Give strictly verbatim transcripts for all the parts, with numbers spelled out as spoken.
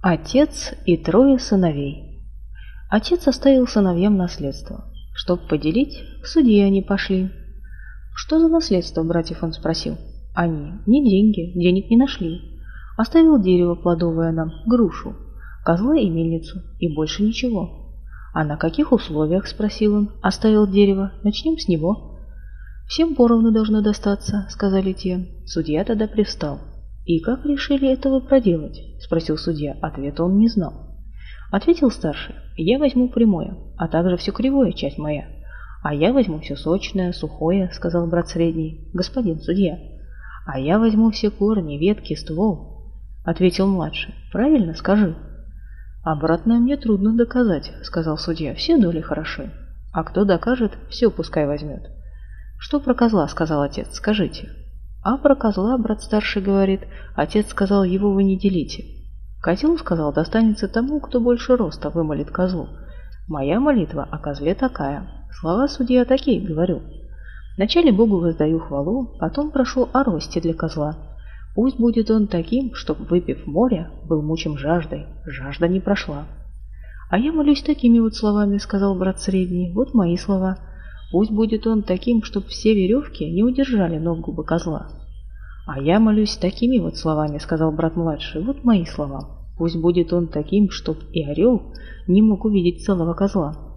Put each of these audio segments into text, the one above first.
Отец и трое сыновей. Отец оставил сыновьям наследство. Чтоб поделить, к судье они пошли. «Что за наследство, братьев?» — он спросил. Они: «Не деньги, денег не нашли. Оставил дерево плодовое нам, грушу, козла и мельницу, и больше ничего». «А на каких условиях?» — спросил он. «Оставил дерево, начнем с него». «Всем поровну должно достаться», — сказали те. Судья тогда привстал. «И как решили это вы проделать?» — спросил судья. Ответа он не знал. Ответил старший: «Я возьму прямое, а также все кривое, часть моя». «А я возьму все сочное, сухое», — сказал брат средний. «Господин судья». «А я возьму все корни, ветки, ствол», — ответил младший. «Правильно, скажи». «Обратное мне трудно доказать», — сказал судья. «Все доли хороши. А кто докажет, все пускай возьмет». «Что про козла?» — сказал отец. «Скажите». «А про козла, брат старший говорит, отец сказал, его вы не делите. Козел, сказал, достанется тому, кто больше роста вымолит козлу. Моя молитва о козле такая. Слова судья такие, говорю. Вначале Богу воздаю хвалу, потом прошу о росте для козла. Пусть будет он таким, чтоб, выпив море, был мучим жаждой, жажда не прошла». «А я молюсь такими вот словами», — сказал брат средний. «Вот мои слова. Пусть будет он таким, чтоб все веревки не удержали ногу бы козла». «А я молюсь такими вот словами», — сказал брат младший. «Вот мои слова. Пусть будет он таким, чтоб и орел не мог увидеть целого козла».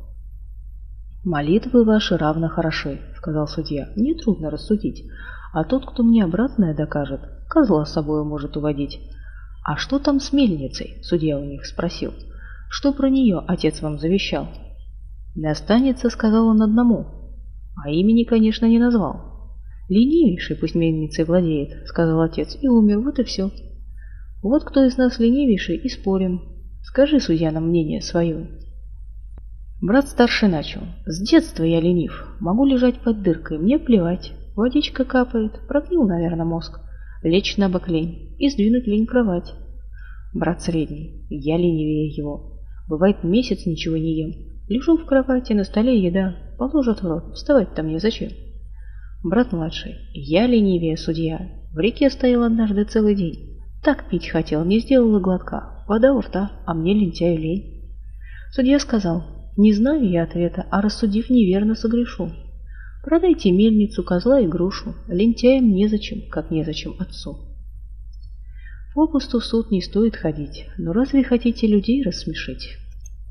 «Молитвы ваши равно хороши», — сказал судья. «Мне трудно рассудить, а тот, кто мне обратное докажет, козла с собой может уводить». «А что там с мельницей?» — судья у них спросил. «Что про нее отец вам завещал?» «Достанется», — сказал он, — «одному». А имени, конечно, не назвал. «Ленивейший пусть мельницей владеет», — сказал отец, — и умер, вот и все. «Вот кто из нас ленивейший, и спорим. Скажи, судья, нам мнение свое». Брат старший начал. «С детства я ленив. Могу лежать под дыркой, мне плевать. Водичка капает, прогнил, наверное, мозг. Лечь на бок лень и сдвинуть лень кровать». Брат средний. «Я ленивее его. Бывает, месяц ничего не ем. Лежу в кровати, на столе еда, положат в рот, вставать-то мне зачем?» Брат младший. «Я ленивее, судья. В реке стоял однажды целый день. Так пить хотел, не сделал и глотка. Вода у рта, а мне лентяю лень». Судья сказал: «Не знаю я ответа, а рассудив неверно согрешу. Продайте мельницу, козла и грушу. Лентяям незачем, как незачем отцу». Попусту в суд не стоит ходить, но разве хотите людей рассмешить?